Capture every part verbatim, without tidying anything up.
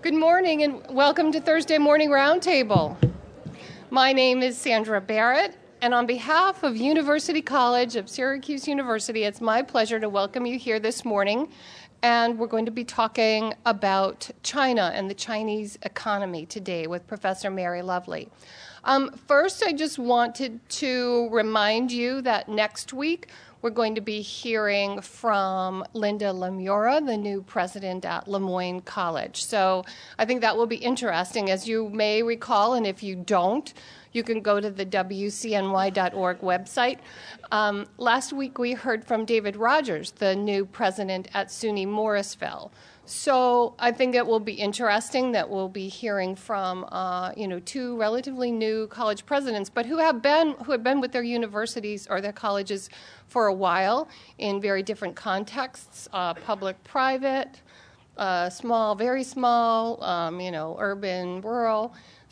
Good morning and welcome to Thursday Morning Roundtable. My name is Sandra Barrett, and on behalf of University College of Syracuse University, it's my pleasure to welcome you here this morning. And we're going to be talking about China and the Chinese economy today with Professor Mary Lovely. Um, first, I just wanted to remind you that next week we're going to be hearing from Linda Lemura, the new president at Le Moyne College. So I think that will be interesting. As you may recall, and if you don't, you can go to the W C N Y dot org website. Um, last week we heard from David Rogers, the new president at SUNY Morrisville. So I think it will be interesting that we'll be hearing from uh, you know two relatively new college presidents, but who have been who have been with their universities or their colleges for a while in very different contexts: uh, public, private, uh, small, very small, um, you know, urban, rural.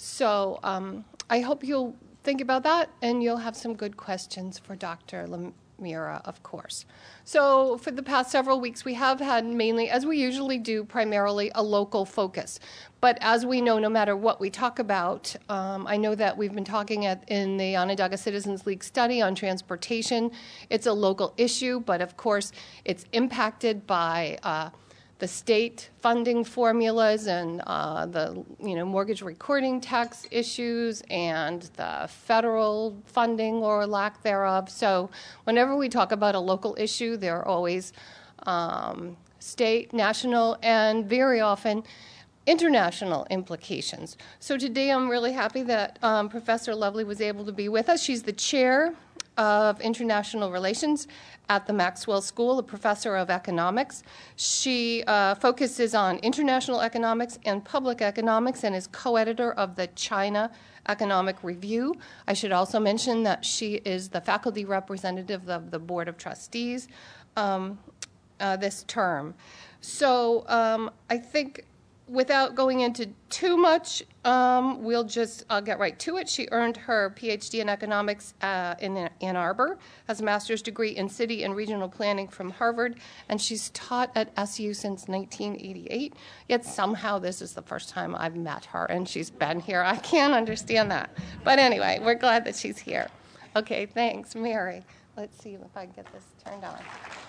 So um, I hope you'll think about that, and you'll have some good questions for Doctor Lemura, of course. So for the past several weeks, we have had mainly, as we usually do, primarily a local focus. But as we know, no matter what we talk about, um, I know that we've been talking at, in the Onondaga Citizens League study on transportation. It's a local issue, but of course, it's impacted by uh, the state funding formulas and uh, the you know mortgage recording tax issues and the federal funding or lack thereof. So whenever we talk about a local issue, there are always um, state, national, and very often international implications. So today I'm really happy that um, Professor Lovely was able to be with us. She's the chair of International Relations at the Maxwell School, a professor of economics. She uh, focuses on international economics and public economics and is co-editor of the China Economic Review. I should also mention that she is the faculty representative of the Board of Trustees um, uh, this term. So um, I think without going into too much, um, we'll just I'll get right to it. She earned her P H D in economics uh, in Ann Arbor, has a master's degree in city and regional planning from Harvard, and she's taught at S U since nineteen eighty-eight. Yet somehow this is the first time I've met her, and she's been here. I can't understand that. But anyway, we're glad that she's here. Okay, thanks, Mary. Let's see if I can get this turned on.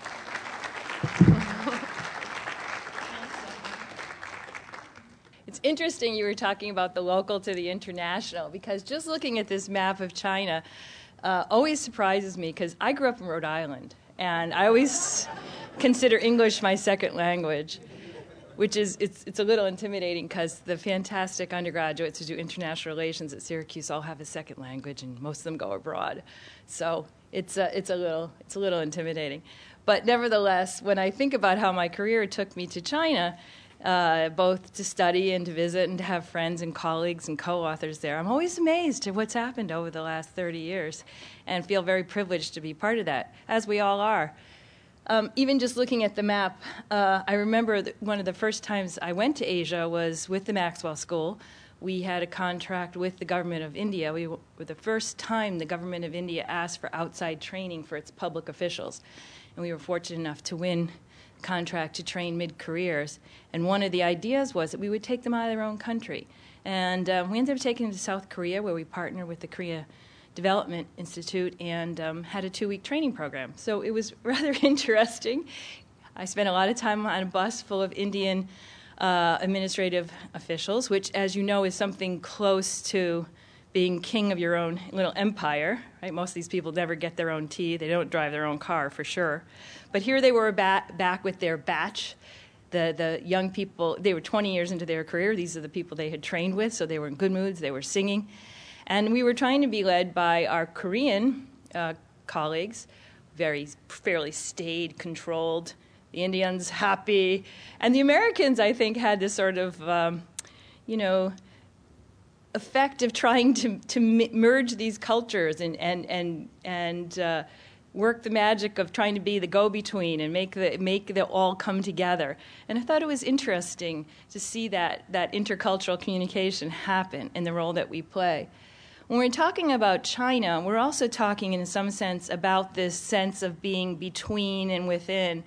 It's interesting you were talking about the local to the international, because just looking at this map of China uh, always surprises me, because I grew up in Rhode Island, and I always consider English my second language, which is it's it's a little intimidating because the fantastic undergraduates who do international relations at Syracuse all have a second language, and most of them go abroad. So it's a, it's a little it's a little intimidating. But nevertheless, when I think about how my career took me to China, Uh, both to study and to visit and to have friends and colleagues and co-authors there, I'm always amazed at what's happened over the last thirty years and feel very privileged to be part of that, as we all are. Um, even just looking at the map, uh, I remember that one of the first times I went to Asia was with the Maxwell School. We had a contract with the government of India. We were the first time the government of India asked for outside training for its public officials, and we were fortunate enough to win contract to train mid-careers, and one of the ideas was that we would take them out of their own country. And um, we ended up taking them to South Korea, where we partnered with the Korea Development Institute and um, had a two-week training program. So it was rather interesting. I spent a lot of time on a bus full of Indian uh, administrative officials, which, as you know, is something close to being king of your own little empire, right? Most of these people never get their own tea. They don't drive their own car, for sure. But here they were back, back with their batch. The, the young people, they were twenty years into their career. These are the people they had trained with, so they were in good moods. They were singing. And we were trying to be led by our Korean uh, colleagues, very fairly staid, controlled. The Indians happy. And the Americans, I think, had this sort of, um, you know, effect of trying to to merge these cultures and and and and uh, work the magic of trying to be the go-between and make the make the all come together. And I thought it was interesting to see that that intercultural communication happen in the role that we play. When we're talking about China, we're also talking in some sense about this sense of being between and within.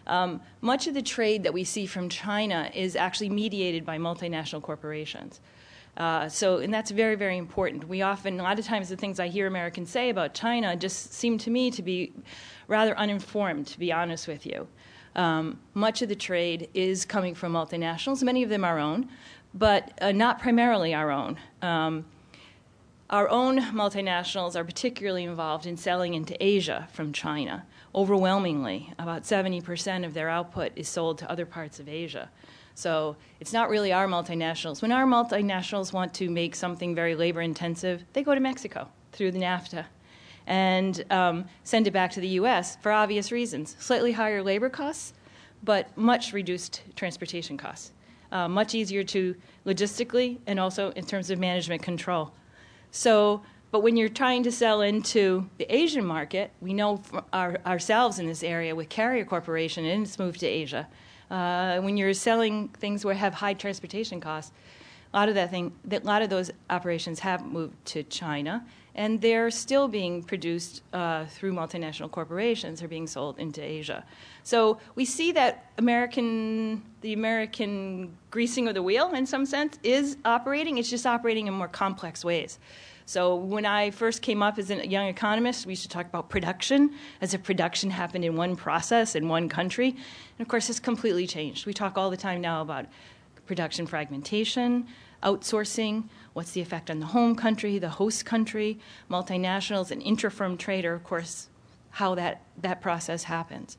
Um, much of the trade that we see from China is actually mediated by multinational corporations. Uh, so, and that's very, very important. We often, a lot of times the things I hear Americans say about China just seem to me to be rather uninformed, to be honest with you. Um, much of the trade is coming from multinationals, many of them our own, but uh, not primarily our own. Um, our own multinationals are particularly involved in selling into Asia from China. Overwhelmingly, about seventy percent of their output is sold to other parts of Asia. So it's not really our multinationals. When our multinationals want to make something very labor-intensive, they go to Mexico through the NAFTA and um, send it back to the U S for obvious reasons. Slightly higher labor costs, but much reduced transportation costs. Uh, much easier to logistically and also in terms of management control. So, but when you're trying to sell into the Asian market, we know from our, ourselves in this area with Carrier Corporation and its move to Asia, uh, when you're selling things where have high transportation costs, a lot of that thing, that a lot of those operations have moved to China, and they're still being produced uh, through multinational corporations. They're being sold into Asia. So we see that American, the American greasing of the wheel, in some sense, is operating. It's just operating in more complex ways. So when I first came up as a young economist, we used to talk about production, as if production happened in one process in one country. And of course, it's completely changed. We talk all the time now about production fragmentation, outsourcing, what's the effect on the home country, the host country, multinationals, and intra-firm trade are, of course, how that, that process happens.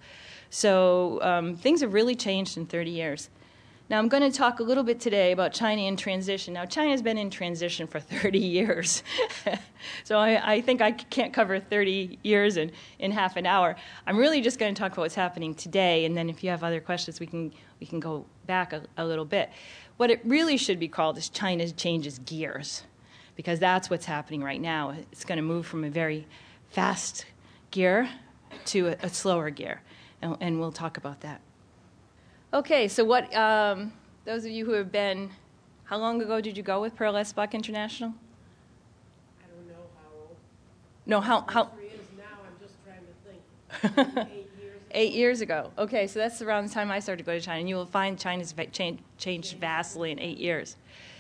So um, things have really changed in thirty years. Now, I'm going to talk a little bit today about China in transition. Now, China's been in transition for thirty years. So I, I think I can't cover thirty years in, in half an hour. I'm really just going to talk about what's happening today, and then if you have other questions, we can, we can go back a, a little bit. What it really should be called is China changes gears, because that's what's happening right now. It's going to move from a very fast gear to a, a slower gear, and, and we'll talk about that. Okay, so what, um, those of you who have been, how long ago did you go with Pearl S. Buck International? I don't know how old. No, how, how? Three is now, I'm just trying to think. Eight years ago. Eight years ago. Okay, so that's around the time I started to go to China, and you will find China's changed, changed vastly in eight years.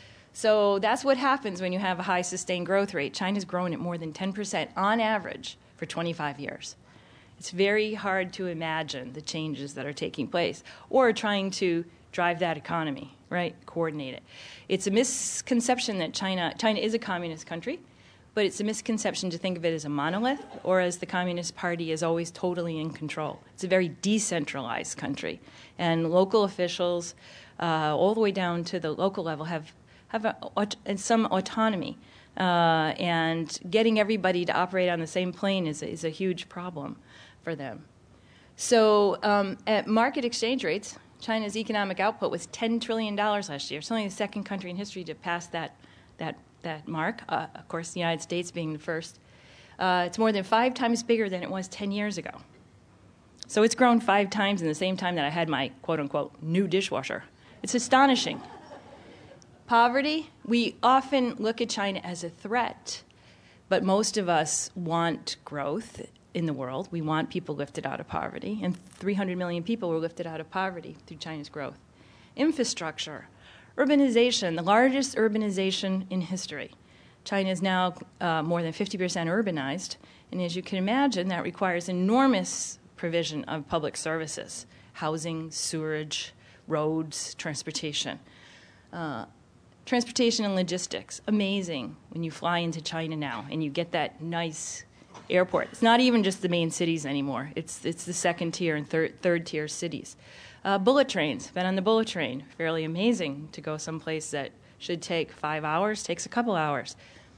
So that's what happens when you have a high sustained growth rate. China's grown at more than ten percent on average for twenty-five years. It's very hard to imagine the changes that are taking place or trying to drive that economy, right, coordinate it. It's a misconception that China, China is a communist country, but it's a misconception to think of it as a monolith or as the Communist Party is always totally in control. It's a very decentralized country, and local officials, uh, all the way down to the local level, have, have a, a, some autonomy. Uh, and getting everybody to operate on the same plane is a, is a huge problem for them. So um, at market exchange rates, China's economic output was ten trillion dollars last year. It's only the second country in history to pass that, that, that mark, uh, of course, the United States being the first. Uh, it's more than five times bigger than it was ten years ago. So it's grown five times in the same time that I had my, quote-unquote, new dishwasher. It's astonishing. Poverty, we often look at China as a threat, but most of us want growth in the world. We want people lifted out of poverty, and three hundred million people were lifted out of poverty through China's growth. Infrastructure, urbanization, the largest urbanization in history. China is now uh, more than fifty percent urbanized, and as you can imagine, that requires enormous provision of public services, housing, sewerage, roads, transportation. Uh, Transportation and logistics, amazing when you fly into China now and you get that nice airport. It's not even just the main cities anymore. It's it's the second tier and third third tier cities. Uh, bullet trains, been on the bullet train, fairly amazing to go someplace that should take five hours, takes a couple hours.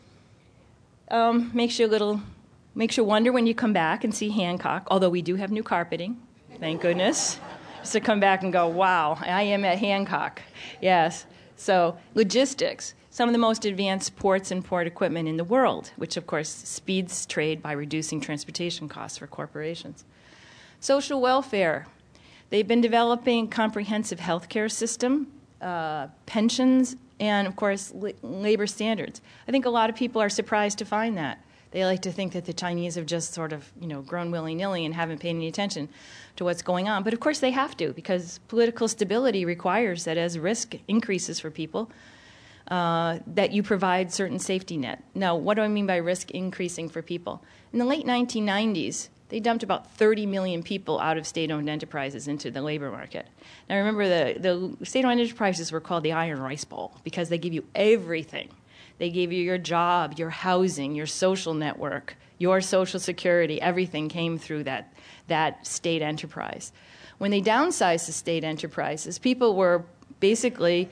Um, makes you a little, makes you wonder when you come back and see Hancock, although we do have new carpeting, thank goodness. Just to come back and go, wow, I am at Hancock, yes. So logistics, some of the most advanced ports and port equipment in the world, which of course speeds trade by reducing transportation costs for corporations. Social welfare, they've been developing a comprehensive healthcare system, uh, pensions, and of course la- labor standards. I think a lot of people are surprised to find that, They like to think that the Chinese have just sort of, you know, grown willy-nilly and haven't paid any attention to what's going on. But of course they have to, because political stability requires that as risk increases for people, uh, that you provide certain safety net. Now, what do I mean by risk increasing for people? In the late nineteen nineties, they dumped about thirty million people out of state-owned enterprises into the labor market. Now remember, the, the state-owned enterprises were called the Iron Rice Bowl because they give you everything. They gave you your job, your housing, your social network, your Social Security. Everything came through that, that state enterprise. When they downsized the state enterprises, people were basically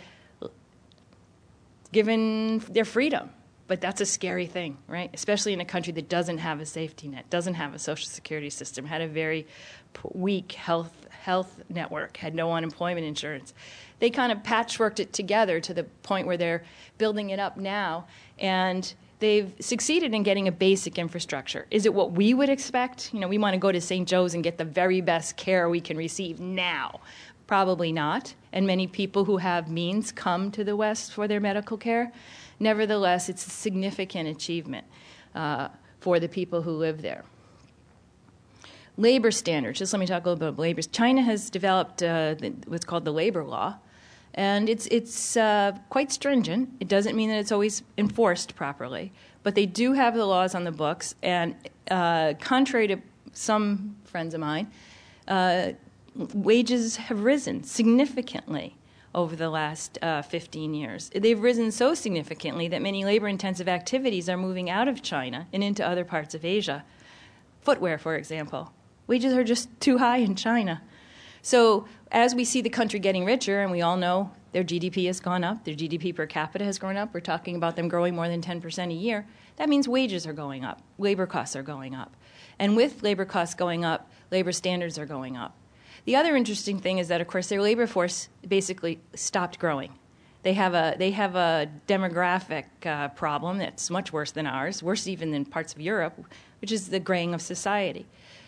given their freedom. But that's a scary thing, right? Especially in a country that doesn't have a safety net, doesn't have a Social Security system, had a very weak health health network, had no unemployment insurance. They kind of patchworked it together to the point where they're building it up now, and they've succeeded in getting a basic infrastructure. Is it what we would expect? You know, we want to go to Saint Joe's and get the very best care we can receive now. Probably not. And many people who have means come to the West for their medical care. Nevertheless, it's a significant achievement uh, for the people who live there. Labor standards. Just let me talk a little bit about labor. China has developed uh, what's called the labor law, and it's it's uh, quite stringent. It doesn't mean that it's always enforced properly, but they do have the laws on the books. And uh, contrary to some friends of mine, uh, wages have risen significantly over the last uh, fifteen years. They've risen so significantly that many labor-intensive activities are moving out of China and into other parts of Asia. Footwear, for example. Wages are just too high in China. So as we see the country getting richer, and we all know their G D P has gone up, their G D P per capita has grown up, we're talking about them growing more than ten percent a year, that means wages are going up, labor costs are going up. And with labor costs going up, labor standards are going up. The other interesting thing is that, of course, their labor force basically stopped growing. They have a they have a demographic uh, problem that's much worse than ours, worse even than parts of Europe, which is the graying of society.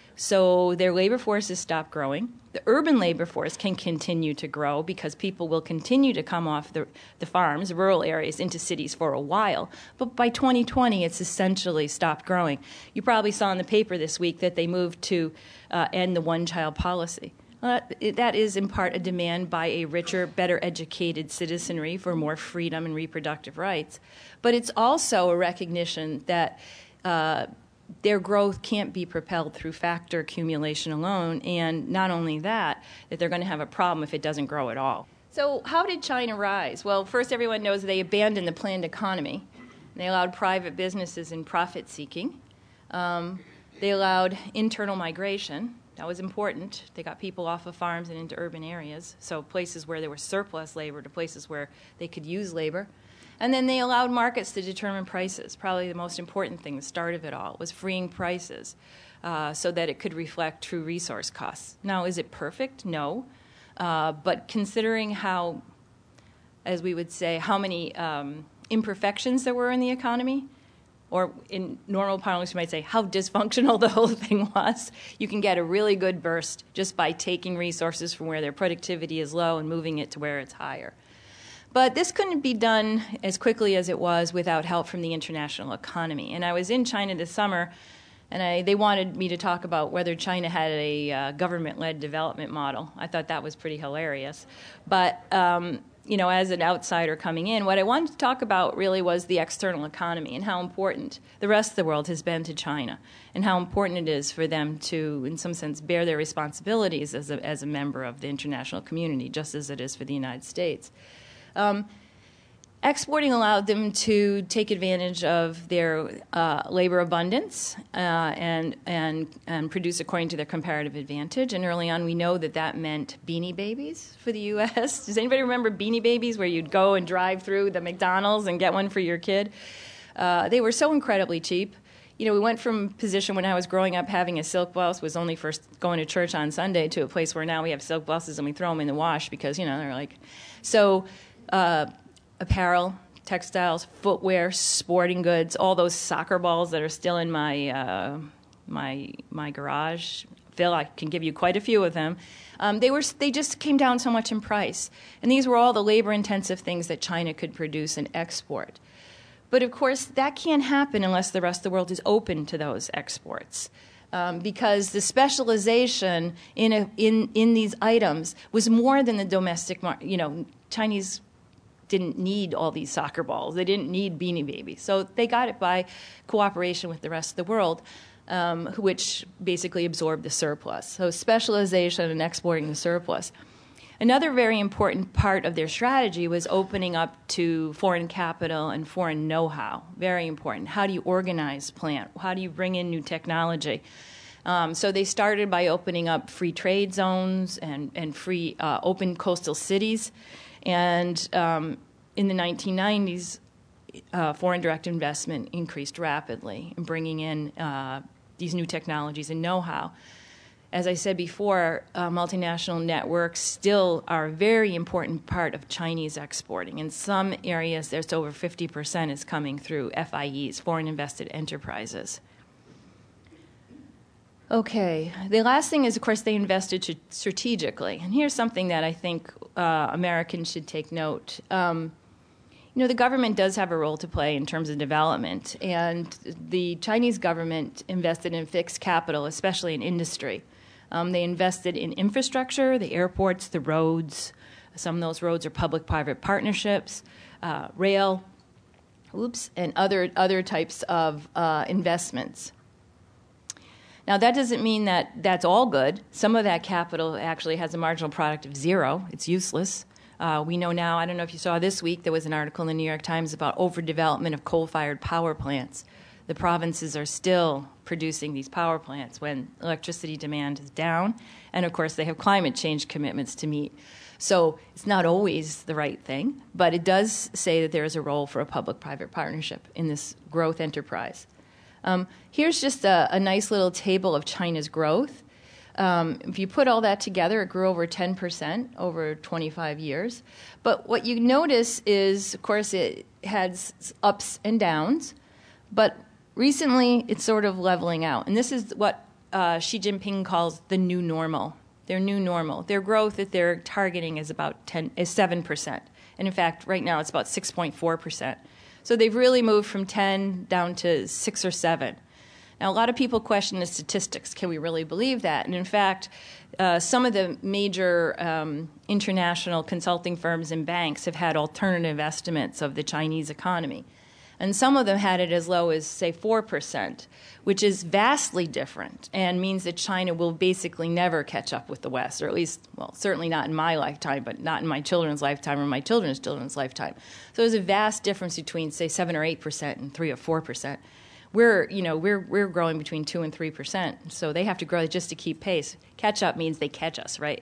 So their labor force has stopped growing. The urban labor force can continue to grow because people will continue to come off the, the farms, rural areas, into cities for a while. But by twenty twenty, it's essentially stopped growing. You probably saw in the paper this week that they moved to uh, end the one-child policy. Uh, that is, in part, a demand by a richer, better educated citizenry for more freedom and reproductive rights. But it's also a recognition that uh, their growth can't be propelled through factor accumulation alone, and not only that, that they're going to have a problem if it doesn't grow at all. So how did China rise? Well, first, everyone knows they abandoned the planned economy. They allowed private businesses in profit-seeking. Um, they allowed internal migration. That was important. They got people off of farms and into urban areas, so places where there was surplus labor to places where they could use labor. And then they allowed markets to determine prices. Probably the most important thing, the start of it all, was freeing prices uh, so that it could reflect true resource costs. Now, is it perfect? No. Uh, but considering how, as we would say, how many um, imperfections there were in the economy, or in normal parlance, you might say how dysfunctional the whole thing was, you can get a really good burst just by taking resources from where their productivity is low and moving it to where it's higher. But this couldn't be done as quickly as it was without help from the international economy. And I was in China this summer, and I, they wanted me to talk about whether China had a uh, government-led development model. I thought that was pretty hilarious. But um, you know, as an outsider coming in, what I wanted to talk about really was the external economy and how important the rest of the world has been to China, and how important it is for them to, in some sense, bear their responsibilities as a, as a member of the international community, just as it is for the United States. Um, exporting allowed them to take advantage of their uh, labor abundance uh, and, and, and produce according to their comparative advantage. And early on, we know that that meant Beanie Babies for the U S Does anybody remember Beanie Babies, where you'd go and drive through the McDonald's and get one for your kid? Uh, they were so incredibly cheap. You know, we went from a position when I was growing up having a silk blouse was only for going to church on Sunday to a place where now we have silk blouses and we throw them in the wash because, you know, they're like... So... Uh, apparel, textiles, footwear, sporting goods, all those soccer balls that are still in my uh, my my garage. Phil, I can give you quite a few of them. Um, they were they just came down so much in price, and these were all the labor-intensive things that China could produce and export. But of course, that can't happen unless the rest of the world is open to those exports. Um, because the specialization in, a, in in these items was more than the domestic market. You know, Chinese didn't need all these soccer balls. They didn't need Beanie Babies. So they got it by cooperation with the rest of the world, um, which basically absorbed the surplus. So specialization and exporting the surplus. Another very important part of their strategy was opening up to foreign capital and foreign know-how. Very important. How do you organize plant? How do you bring in new technology? Um, so they started by opening up free trade zones and, and free uh, open coastal cities. And um, in the nineteen nineties, uh, foreign direct investment increased rapidly in bringing in uh, these new technologies and know-how. As I said before, uh, multinational networks still are a very important part of Chinese exporting. In some areas, there's over fifty percent is coming through F I Es, foreign invested enterprises. Okay, the last thing is, of course, they invested strategically. And here's something that I think uh, Americans should take note. Um, you know, the government does have a role to play in terms of development. And the Chinese government invested in fixed capital, especially in industry. Um, they invested in infrastructure, the airports, the roads. Some of those roads are public-private partnerships, uh, rail, oops, and other other types of uh, investments. Now, that doesn't mean that that's all good. Some of that capital actually has a marginal product of zero. It's useless. Uh, we know now, I don't know if you saw this week, there was an article in the New York Times about overdevelopment of coal-fired power plants. The provinces are still producing these power plants when electricity demand is down. And, of course, they have climate change commitments to meet. So it's not always the right thing, but it does say that there is a role for a public-private partnership in this growth enterprise. Um, here's just a, a nice little table of China's growth. Um, if you put all that together, it grew over ten percent over twenty-five years. But what you notice is, of course, it had ups and downs, but recently it's sort of leveling out. And this is what uh, Xi Jinping calls the new normal, their new normal. Their growth that they're targeting is about ten, is seven percent. And in fact, right now it's about six point four percent. So they've really moved from ten down to six or seven. Now, a lot of people question the statistics. Can we really believe that? And in fact, uh, some of the major um, international consulting firms and banks have had alternative estimates of the Chinese economy. And some of them had it as low as, say, four percent, which is vastly different and means that China will basically never catch up with the West, or at least, well, certainly not in my lifetime, but not in my children's lifetime or my children's children's lifetime. So there's a vast difference between, say, seven or eight percent and three or four percent. We're, you know, we're we're growing between two and three percent, so they have to grow just to keep pace. Catch up means they catch us, right?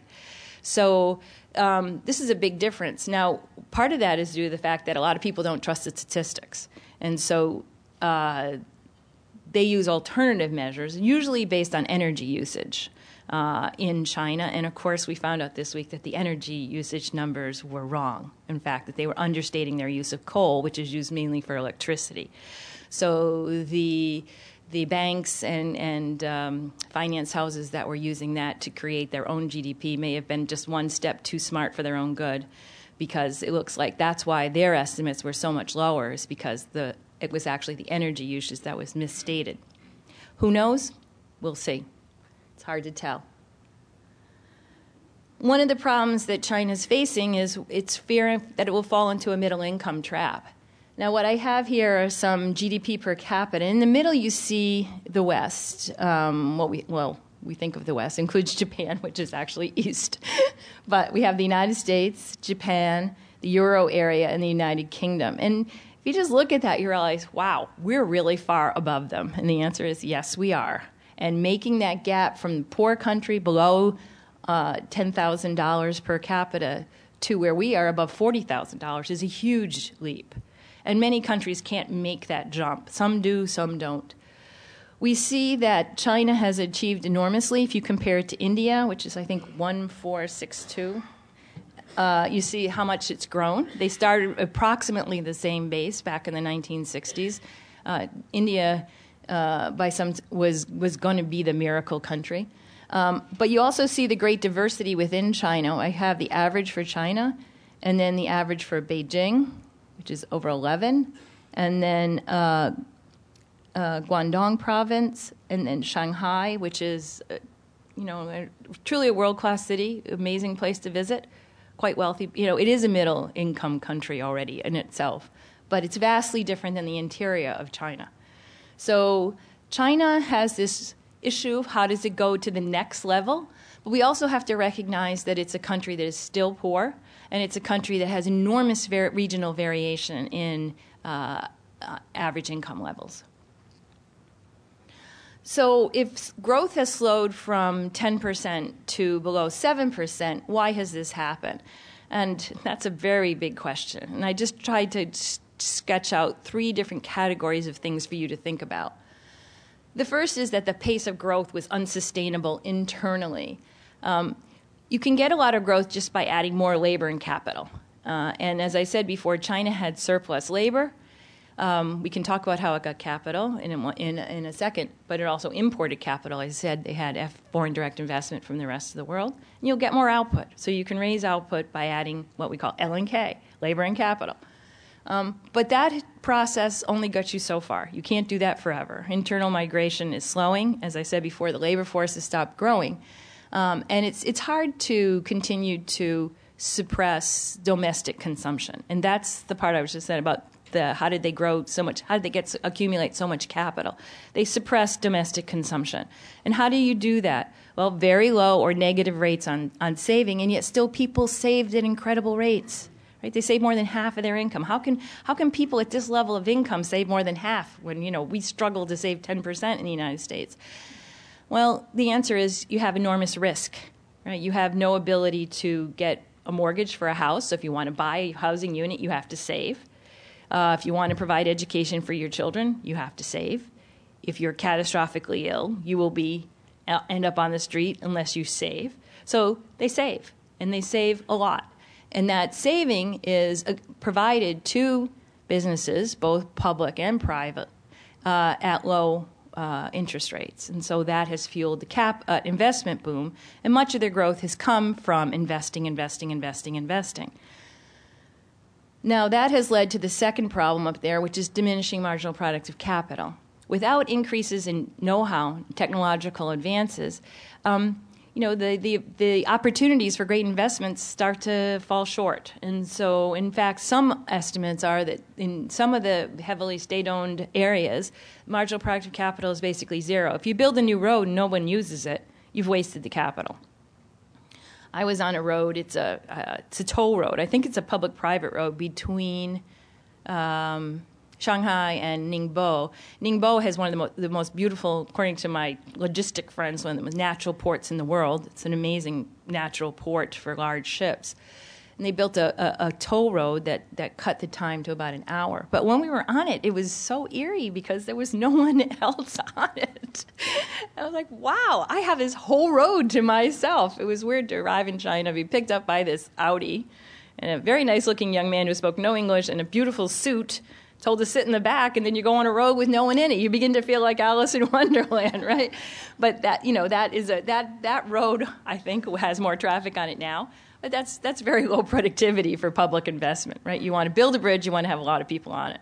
So um, this is a big difference. Now, part of that is due to the fact that a lot of people don't trust the statistics, and so uh, they use alternative measures, usually based on energy usage uh, in China. And of course, we found out this week that the energy usage numbers were wrong. In fact, that they were understating their use of coal, which is used mainly for electricity. So the the banks and, and um, finance houses that were using that to create their own G D P may have been just one step too smart for their own good, because it looks like that's why their estimates were so much lower, is because the it was actually the energy usage that was misstated. Who knows? We'll see. It's hard to tell. One of the problems that China's facing is its fear that it will fall into a middle-income trap. Now, what I have here are some G D P per capita. In the middle, you see the West. Um, what we well, we think of the West includes Japan, which is actually East. But we have the United States, Japan, the Euro area, and the United Kingdom. And if you just look at that, you realize, wow, we're really far above them. And the answer is yes, we are. And making that gap from the poor country below uh, ten thousand dollars per capita to where we are above forty thousand dollars is a huge leap. And many countries can't make that jump. Some do, some don't. We see that China has achieved enormously. If you compare it to India, which is, I think, one four six two, uh, you see how much it's grown. They started approximately the same base back in the nineteen sixties. Uh, India, uh, by some, was, was going to be the miracle country. Um, but you also see the great diversity within China. I have the average for China, and then the average for Beijing, which is over eleven, and then uh, uh, Guangdong province, and then Shanghai, which is, uh, you know, a, truly a world-class city, amazing place to visit, quite wealthy. You know, it is a middle-income country already in itself, but it's vastly different than the interior of China. So China has this issue of how does it go to the next level, but we also have to recognize that it's a country that is still poor, and it's a country that has enormous var- regional variation in uh, uh, average income levels. So if growth has slowed from ten percent to below seven percent, why has this happened? And that's a very big question. And I just tried to s- sketch out three different categories of things for you to think about. The first is that the pace of growth was unsustainable internally. Um, you can get a lot of growth just by adding more labor and capital. Uh, and as I said before, China had surplus labor. Um, we can talk about how it got capital in a, in, in a second, but it also imported capital. As I said, they had F, foreign direct investment from the rest of the world. And you'll get more output. So you can raise output by adding what we call L and K, labor and capital. Um, but that process only gets you so far. You can't do that forever. Internal migration is slowing. As I said before, the labor force has stopped growing. Um, and it's it's hard to continue to suppress domestic consumption. And that's the part I was just saying about the how did they grow so much, how did they get accumulate so much capital? They suppress domestic consumption. And how do you do that? Well, very low or negative rates on, on saving, and yet still people saved at incredible rates. Right? They save more than half of their income. How can how can people at this level of income save more than half when, you know, we struggle to save ten percent in the United States? Well, the answer is you have enormous risk. Right? You have no ability to get a mortgage for a house. So if you want to buy a housing unit, you have to save. Uh, if you want to provide education for your children, you have to save. If you're catastrophically ill, you will be end up on the street unless you save. So they save, and they save a lot. And that saving is uh, provided to businesses, both public and private, uh, at low uh, interest rates. And so that has fueled the cap uh, investment boom, and much of their growth has come from investing, investing, investing, investing. Now, that has led to the second problem up there, which is diminishing marginal productive capital. Without increases in know-how, technological advances, um, you know, the, the, the opportunities for great investments start to fall short. And so, in fact, some estimates are that in some of the heavily state-owned areas, marginal productive capital is basically zero. If you build a new road and no one uses it, you've wasted the capital. I was on a road, it's a, uh, it's a toll road. I think it's a public-private road between um, Shanghai and Ningbo. Ningbo has one of the, mo- the most beautiful, according to my logistic friends, one of the most natural ports in the world. It's an amazing natural port for large ships. And they built a, a, a toll road that, that cut the time to about an hour. But when we were on it, it was so eerie because there was no one else on it. I was like, wow, I have this whole road to myself. It was weird to arrive in China, be picked up by this Audi, and a very nice-looking young man who spoke no English in a beautiful suit, told to sit in the back, and then you go on a road with no one in it. You begin to feel like Alice in Wonderland, right? But that, you know, that is a that that road, I think, has more traffic on it now. But that's that's very low productivity for public investment, right? You want to build a bridge, you want to have a lot of people on it.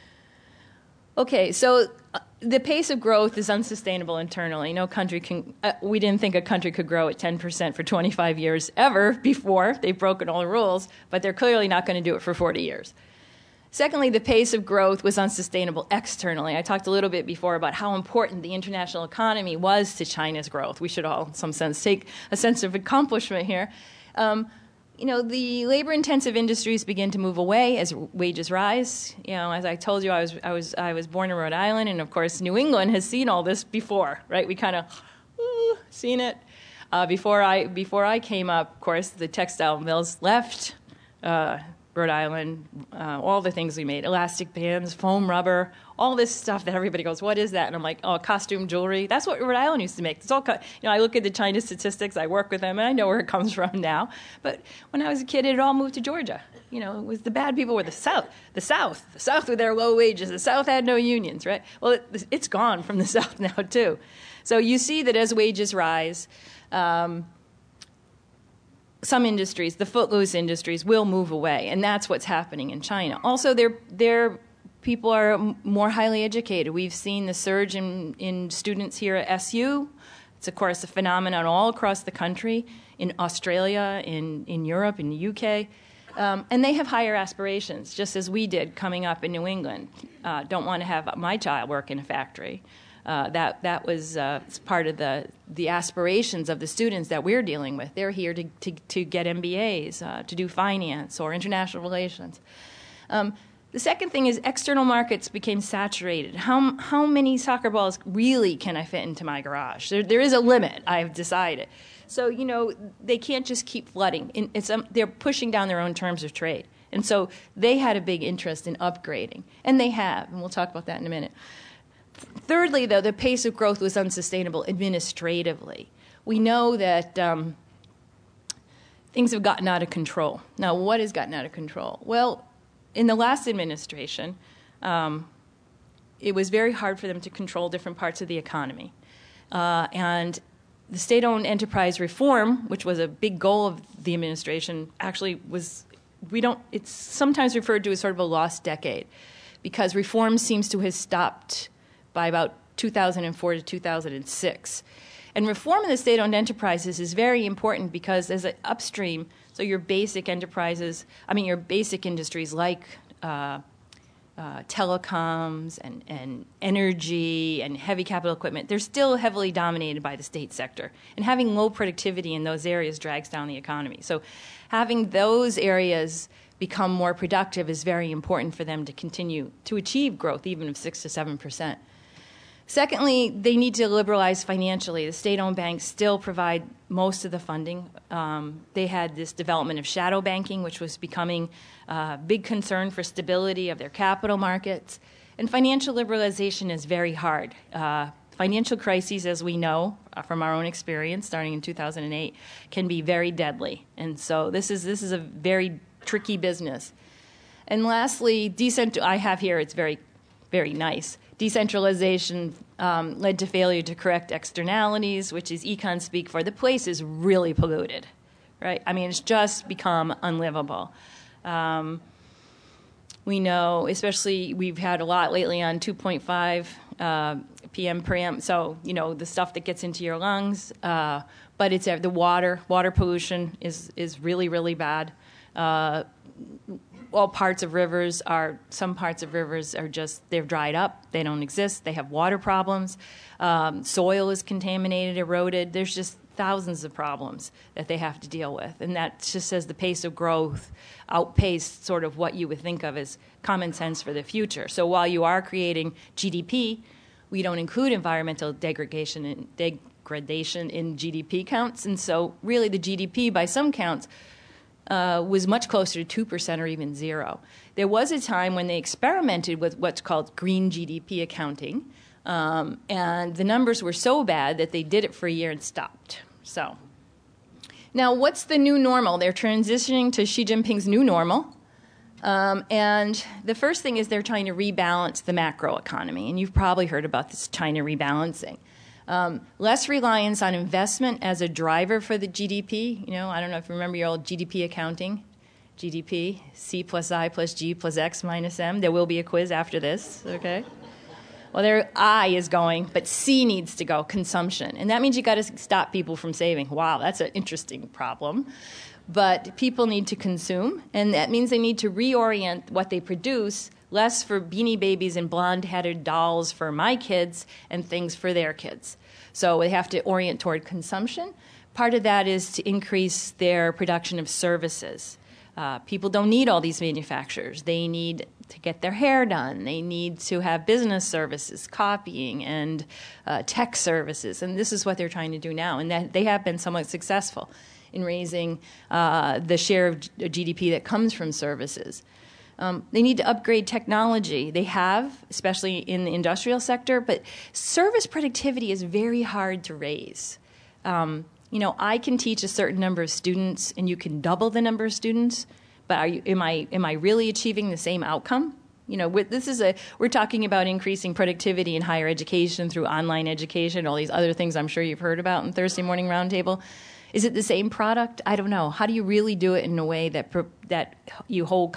Okay, so uh, the pace of growth is unsustainable internally. No country can. Uh, we didn't think a country could grow at ten percent for twenty-five years ever before. They've broken all the rules, but they're clearly not going to do it for forty years. Secondly, the pace of growth was unsustainable externally. I talked a little bit before about how important the international economy was to China's growth. We should all, in some sense, take a sense of accomplishment here. Um, you know, the labor-intensive industries begin to move away as wages rise. You know, as I told you, I was I was I was born in Rhode Island, and of course, New England has seen all this before, right? We kind of uh, seen it uh, before I before I came up. Of course, the textile mills left uh, Rhode Island. Uh, all the things we made: elastic bands, foam rubber, all this stuff that everybody goes, "What is that?" And I'm like, "Oh, costume jewelry. That's what Rhode Island used to make." It's all, co- you know. I look at the China statistics. I work with them, and I know where it comes from now. But when I was a kid, it all moved to Georgia. You know, it was the bad people were the South, the South, the South with their low wages. The South had no unions, right? Well, it, it's gone from the South now too. So you see that as wages rise. Um, Some industries, the footloose industries, will move away, and that's what's happening in China. Also, their their people are m- more highly educated. We've seen the surge in, in students here at S U. It's, of course, a phenomenon all across the country, in Australia, in, in Europe, in the U K. Um, and they have higher aspirations, just as we did coming up in New England. Uh, don't want to have my child work in a factory. Uh, that that was uh, part of the, the aspirations of the students that we're dealing with. They're here to, to, to get M B As, uh, to do finance or international relations. Um, the second thing is external markets became saturated. How how many soccer balls really can I fit into my garage? There, there is a limit, I've decided. So, you know, they can't just keep flooding. It's, um, they're pushing down their own terms of trade. And so they had a big interest in upgrading. And they have, and we'll talk about that in a minute. Thirdly, though, the pace of growth was unsustainable administratively. We know that um, things have gotten out of control. Now, what has gotten out of control? Well, in the last administration, um, it was very hard for them to control different parts of the economy. Uh, and the state-owned enterprise reform, which was a big goal of the administration, actually was, we don't, it's sometimes referred to as sort of a lost decade, because reform seems to have stopped by about two thousand four to two thousand six. And reform in the state-owned enterprises is very important because as an upstream, so your basic enterprises, I mean your basic industries like uh, uh, telecoms and, and energy and heavy capital equipment, they're still heavily dominated by the state sector. And having low productivity in those areas drags down the economy. So having those areas become more productive is very important for them to continue to achieve growth, even of six to seven percent. Secondly, they need to liberalize financially. The state-owned banks still provide most of the funding. Um, they had this development of shadow banking, which was becoming a big concern for stability of their capital markets. And financial liberalization is very hard. Uh, financial crises, as we know from our own experience, starting in two thousand eight, can be very deadly. And so this is this is a very tricky business. And lastly, decent. I have here, it's very, very nice. Decentralization um, led to failure to correct externalities, which is econ speak for the place is really polluted, right? I mean, it's just become unlivable. Um, we know, especially we've had a lot lately on two point five uh, P M per amp, so, you know, the stuff that gets into your lungs, uh, but it's uh, the water. Water pollution is, is really, really bad. Uh, all parts of rivers are, some parts of rivers are just, they've dried up, they don't exist, they have water problems, um, soil is contaminated, eroded, there's just thousands of problems that they have to deal with. And that just says the pace of growth outpaced sort of what you would think of as common sense for the future. So while you are creating G D P, we don't include environmental degradation and degradation in G D P counts. And so really the G D P by some counts Uh, was much closer to two percent or even zero. There was a time when they experimented with what's called green G D P accounting, um, and the numbers were so bad that they did it for a year and stopped. So, now what's the new normal? They're transitioning to Xi Jinping's new normal, um, and the first thing is they're trying to rebalance the macro economy, and you've probably heard about this China rebalancing. Um, less reliance on investment as a driver for the G D P. You know, I don't know if you remember your old G D P accounting. G D P, C plus I plus G plus X minus M. There will be a quiz after this, okay? Well, their I is going, but C needs to go, consumption. And that means you got to stop people from saving. Wow, that's an interesting problem. But people need to consume, and that means they need to reorient what they produce, less for Beanie Babies and blonde-headed dolls for my kids and things for their kids. So they have to orient toward consumption. Part of that is to increase their production of services. Uh, people don't need all these manufacturers. They need to get their hair done. They need to have business services, copying, and uh, tech services. And this is what they're trying to do now. And that they have been somewhat successful in raising uh, the share of G D P that comes from services. Um, they need to upgrade technology. They have, especially in the industrial sector, but service productivity is very hard to raise. Um, you know, I can teach a certain number of students, and you can double the number of students, but are you, am I am I really achieving the same outcome? You know, with, this is a we're talking about increasing productivity in higher education through online education, all these other things I'm sure you've heard about in Thursday Morning Roundtable. Is it the same product? I don't know. How do you really do it in a way that that you hold con-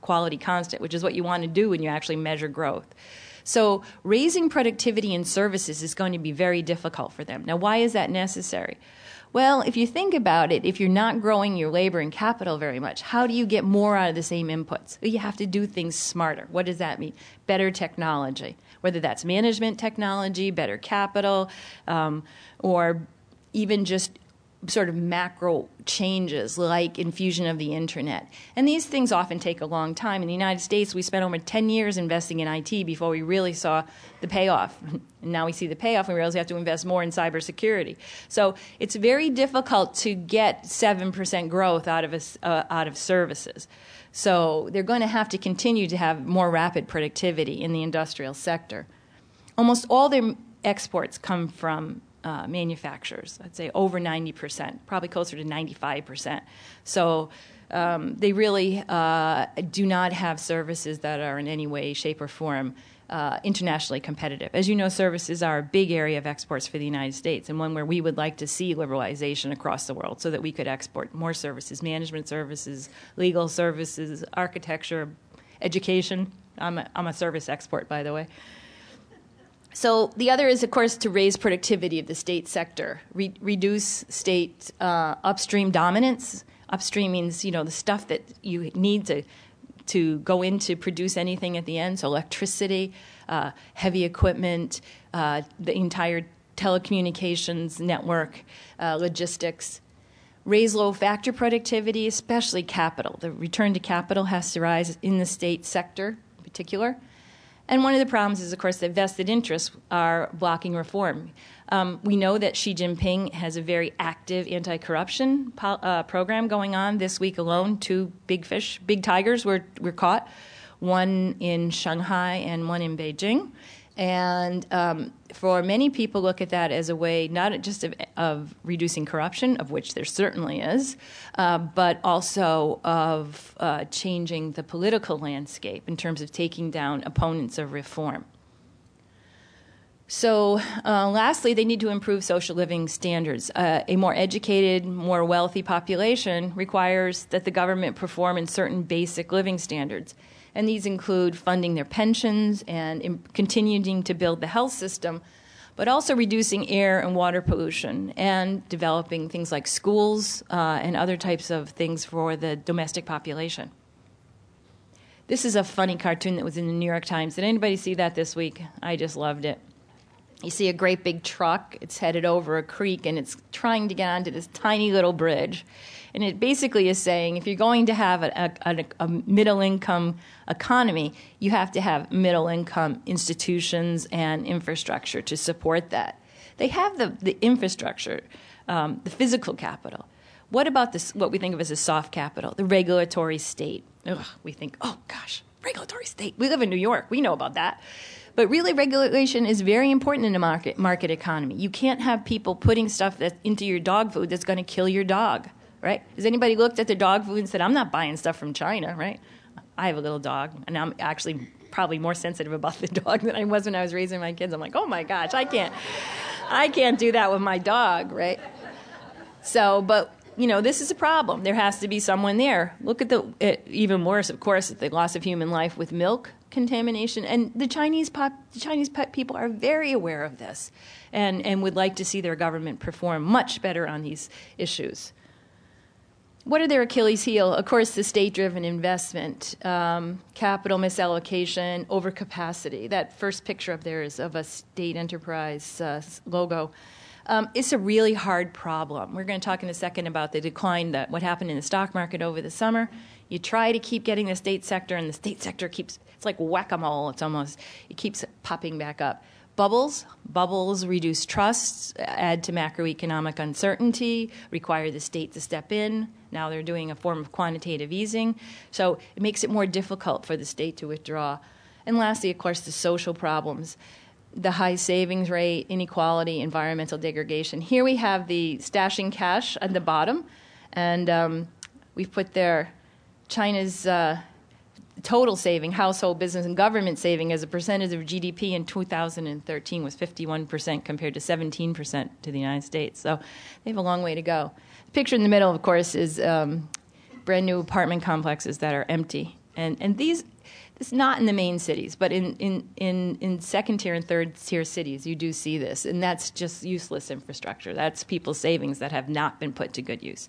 quality constant, which is what you want to do when you actually measure growth. So raising productivity in services is going to be very difficult for them. Now, why is that necessary? Well, if you think about it, if you're not growing your labor and capital very much, how do you get more out of the same inputs? You have to do things smarter. What does that mean? Better technology, whether that's management technology, better capital, um, or even just sort of macro changes like infusion of the internet. And these things often take a long time. In the United States, we spent over ten years investing in I T before we really saw the payoff. And now we see the payoff and we realize we have to invest more in cybersecurity. So it's very difficult to get seven percent growth out of, a, uh, out of services. So they're going to have to continue to have more rapid productivity in the industrial sector. Almost all their exports come from Uh, manufacturers. I'd say over ninety percent, probably closer to ninety-five percent. So um, they really uh, do not have services that are in any way, shape, or form uh, internationally competitive. As you know, services are a big area of exports for the United States, and one where we would like to see liberalization across the world so that we could export more services, management services, legal services, architecture, education. I'm a, I'm a service export, by the way. So the other is, of course, to raise productivity of the state sector, Re- reduce state uh, upstream dominance. Upstream means, you know, the stuff that you need to to go in to produce anything at the end. So electricity, uh, heavy equipment, uh, the entire telecommunications network, uh, logistics. Raise low factor productivity, especially capital. The return to capital has to rise in the state sector in particular. And one of the problems is, of course, that vested interests are blocking reform. Um, we know that Xi Jinping has a very active anti-corruption po- uh, program going on. This week alone, two big fish, big tigers were, were caught, one in Shanghai and one in Beijing. And um, for many people, look at that as a way not just of, of reducing corruption, of which there certainly is, uh, but also of uh, changing the political landscape in terms of taking down opponents of reform. So uh, lastly, they need to improve social living standards. Uh, a more educated, more wealthy population requires that the government perform in certain basic living standards. And these include funding their pensions and in continuing to build the health system, but also reducing air and water pollution and developing things like schools uh, and other types of things for the domestic population. This is a funny cartoon that was in the New York Times. Did anybody see that this week? I just loved it. You see a great big truck. It's headed over a creek, and it's trying to get onto this tiny little bridge. And it basically is saying if you're going to have a, a, a middle-income economy, you have to have middle-income institutions and infrastructure to support that. They have the, the infrastructure, um, the physical capital. What about this? What we think of as a soft capital, the regulatory state? Ugh, we think, oh, gosh, regulatory state. We live in New York. We know about that. But really, regulation is very important in a market market economy. You can't have people putting stuff that's into your dog food that's going to kill your dog, right? Has anybody looked at their dog food and said, I'm not buying stuff from China, right? I have a little dog, and I'm actually probably more sensitive about the dog than I was when I was raising my kids. I'm like, oh, my gosh, I can't, I can't do that with my dog, right? So, but... You know, this is a problem. There has to be someone there. Look at the, uh, even worse, of course, at the loss of human life with milk contamination. And the Chinese pop, the Chinese people are very aware of this and, and would like to see their government perform much better on these issues. What are their Achilles heel? Of course, the state-driven investment, um, capital misallocation, overcapacity. That first picture up there is of a state enterprise uh, logo. Um, it's a really hard problem. We're going to talk in a second about the decline, that what happened in the stock market over the summer. You try to keep getting the state sector, and the state sector keeps, it's like whack-a-mole. It's almost, it keeps popping back up. Bubbles, bubbles reduce trusts, add to macroeconomic uncertainty, require the state to step in. Now they're doing a form of quantitative easing. So it makes it more difficult for the state to withdraw. And lastly, of course, the social problems. The high savings rate, inequality, environmental degradation. Here we have the stashing cash at the bottom, and um, we've put there China's uh, total saving, household, business, and government saving as a percentage of G D P in two thousand thirteen was fifty-one percent compared to seventeen percent to the United States. So they have a long way to go. The picture in the middle, of course, is um, brand new apartment complexes that are empty. And and these, it's not in the main cities, but in, in, in, in second tier and third tier cities, you do see this. And that's just useless infrastructure. That's people's savings that have not been put to good use.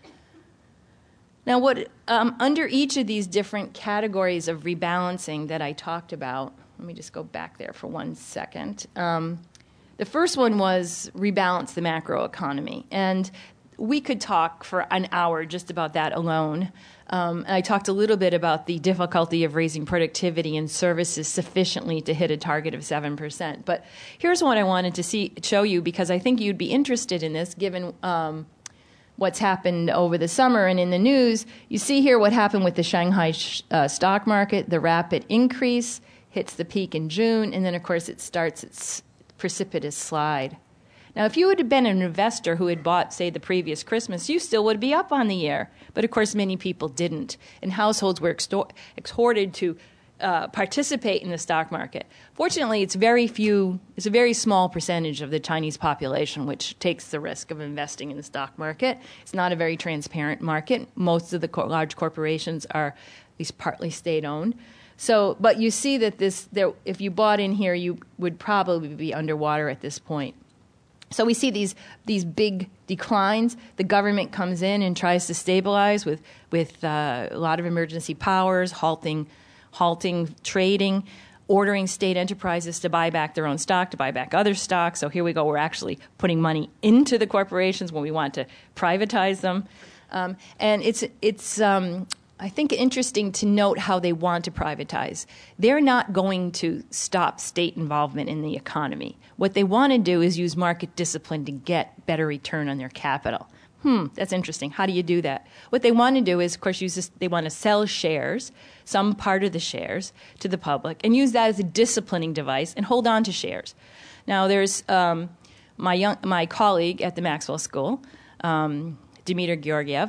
Now, what um, under each of these different categories of rebalancing that I talked about, let me just go back there for one second. Um, the first one was rebalance the macroeconomy. And we could talk for an hour just about that alone. Um, and I talked a little bit about the difficulty of raising productivity and services sufficiently to hit a target of seven percent. But here's what I wanted to see, show you, because I think you'd be interested in this, given um, what's happened over the summer and in the news. You see here what happened with the Shanghai sh- uh, stock market, the rapid increase, hits the peak in June, and then, of course, it starts its precipitous slide. Now, if you had been an investor who had bought, say, the previous Christmas, you still would be up on the year. But, of course, many people didn't. And households were extor- exhorted to uh, participate in the stock market. Fortunately, it's very few, it's a very small percentage of the Chinese population which takes the risk of investing in the stock market. It's not a very transparent market. Most of the co- large corporations are at least partly state-owned. So, but you see that this, there, if you bought in here, you would probably be underwater at this point. So we see these these big declines. The government comes in and tries to stabilize with with uh, a lot of emergency powers, halting halting trading, ordering state enterprises to buy back their own stock, to buy back other stocks. So here we go. We're actually putting money into the corporations when we want to privatize them, um, and it's it's. Um, I think interesting to note how they want to privatize. They're not going to stop state involvement in the economy. What they want to do is use market discipline to get better return on their capital. Hmm, that's interesting. How do you do that? What they want to do is, of course, use this, they want to sell shares, some part of the shares, to the public, and use that as a disciplining device and hold on to shares. Now, there's um, my young, my colleague at the Maxwell School, um, Dmitry Georgiev.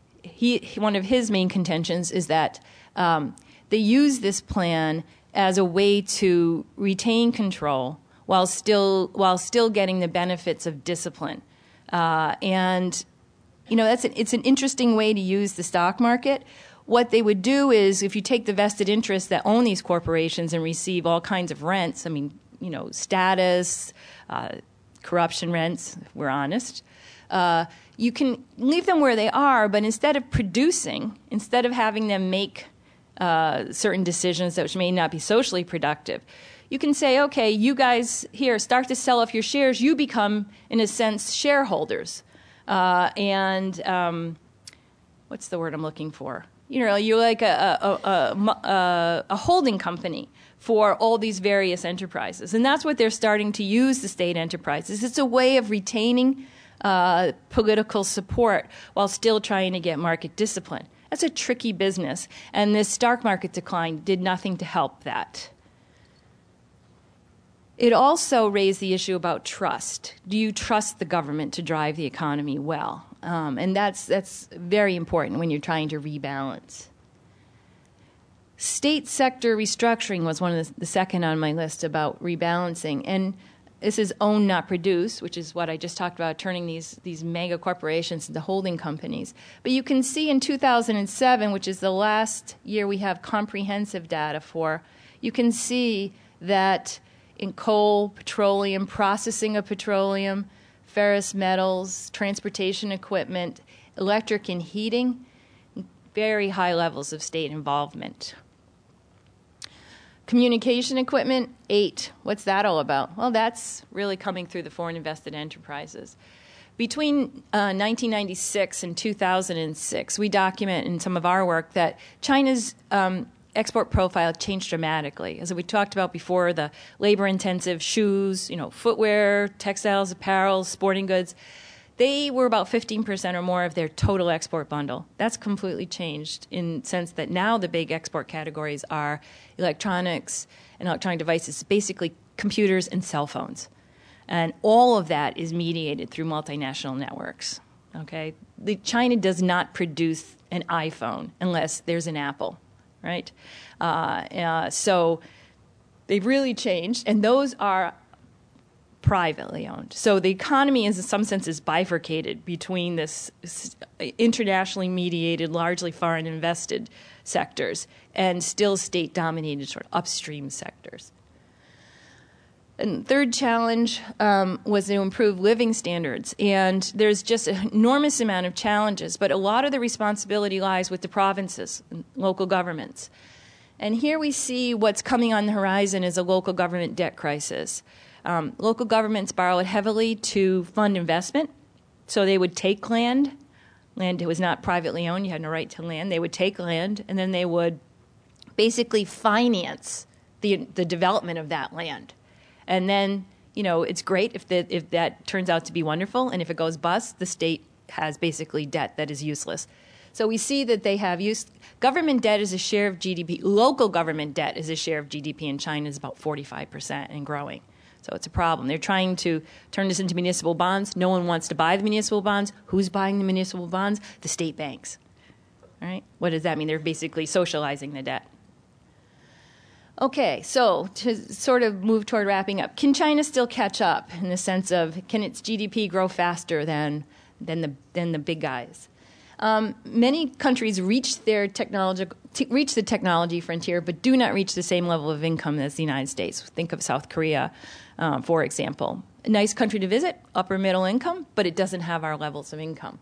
He, one of his main contentions is that um, they use this plan as a way to retain control while still while still getting the benefits of discipline. Uh, and you know that's an, it's an interesting way to use the stock market. What they would do is, if you take the vested interests that own these corporations and receive all kinds of rents, I mean, you know, status, uh, corruption rents, if we're honest. Uh, you can leave them where they are, but instead of producing, instead of having them make uh, certain decisions that which may not be socially productive, you can say, okay, you guys here start to sell off your shares. You become, in a sense, shareholders. Uh, and um, what's the word I'm looking for? You know, you're like a, a, a, a, a holding company for all these various enterprises. And that's what they're starting to use the state enterprises. It's a way of retaining Uh, political support while still trying to get market discipline. That's a tricky business, and this stock market decline did nothing to help that. It also raised the issue about trust. Do you trust the government to drive the economy well? Um, and that's that's very important when you're trying to rebalance. State sector restructuring was one of the, the second on my list about rebalancing, and this is own, not produce, which is what I just talked about, turning these, these mega corporations into holding companies. But you can see in two thousand seven, which is the last year we have comprehensive data for, you can see that in coal, petroleum, processing of petroleum, ferrous metals, transportation equipment, electric and heating, very high levels of state involvement. Communication equipment, eight. What's that all about? Well, that's really coming through the foreign invested enterprises. Between uh, nineteen ninety-six and two thousand six, we document in some of our work that China's um, export profile changed dramatically. As we talked about before, the labor-intensive shoes, you know, footwear, textiles, apparel, sporting goods, they were about fifteen percent or more of their total export bundle. That's completely changed in the sense that now the big export categories are electronics and electronic devices, basically computers and cell phones. And all of that is mediated through multinational networks. Okay, the, China does not produce an iPhone unless there's an Apple, right? Uh, uh, so they've really changed, and those are privately owned. So the economy, is, in some sense, is bifurcated between this internationally mediated, largely foreign invested sectors and still state-dominated sort of upstream sectors. And third challenge um, was to improve living standards. And there's just an enormous amount of challenges, but a lot of the responsibility lies with the provinces and local governments. And here we see what's coming on the horizon is a local government debt crisis. Um, local governments borrowed heavily to fund investment. So they would take land. Land was not privately owned. You had no right to land. They would take land, and then they would basically finance the, the development of that land. And then, you know, it's great if, the, if that turns out to be wonderful, and if it goes bust, the state has basically debt that is useless. So we see that they have used government debt as a share of G D P. Local government debt as a share of G D P in China is about forty-five percent and growing. So it's a problem. They're trying to turn this into municipal bonds. No one wants to buy the municipal bonds. Who's buying the municipal bonds? The state banks. All right? What does that mean? They're basically socializing the debt. Okay, so to sort of move toward wrapping up, can China still catch up in the sense of can its G D P grow faster than than the than the big guys? Um, many countries reach their technology t- reach the technology frontier, but do not reach the same level of income as the United States. Think of South Korea, uh, for example. A nice country to visit, upper middle income, but it doesn't have our levels of income.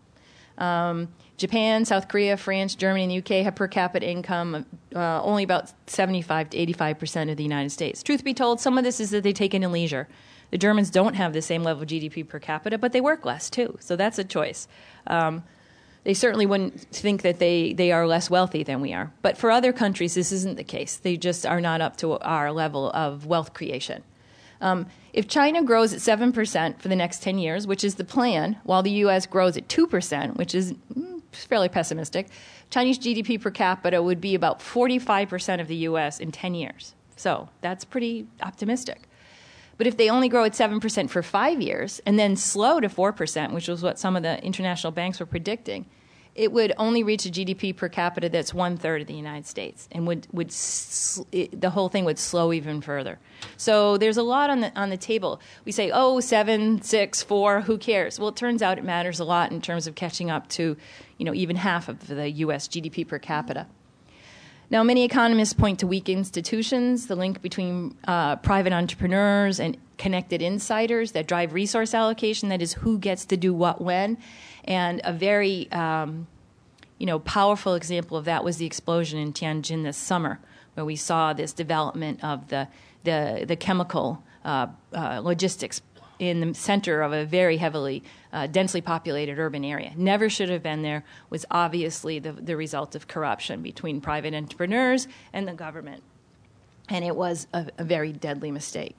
Um, Japan, South Korea, France, Germany, and the U K have per capita income uh, only about seventy-five to eighty-five percent of the United States. Truth be told, some of this is that they take in in leisure. The Germans don't have the same level of G D P per capita, but they work less too, so that's a choice. Um, they certainly wouldn't think that they, they are less wealthy than we are. But for other countries, this isn't the case. They just are not up to our level of wealth creation. Um, if China grows at seven percent for the next ten years, which is the plan, while the U S grows at two percent, which is mm, fairly pessimistic, Chinese G D P per capita would be about forty-five percent of the U S in ten years. So that's pretty optimistic. But if they only grow at seven percent for five years and then slow to four percent, which was what some of the international banks were predicting, it would only reach a G D P per capita that's one-third of the United States, and would, would sl- it, the whole thing would slow even further. So there's a lot on the on the table. We say, oh, seven, six, four, who cares? Well, it turns out it matters a lot in terms of catching up to, you know, even half of the U S G D P per capita. Now, many economists point to weak institutions, the link between uh, private entrepreneurs and connected insiders that drive resource allocation, that is, who gets to do what when. And a very, um, you know, powerful example of that was the explosion in Tianjin this summer, where we saw this development of the the, the chemical uh, uh, logistics in the center of a very heavily, uh, densely populated urban area. Never should have been there, was obviously the, the result of corruption between private entrepreneurs and the government. And it was a, a very deadly mistake.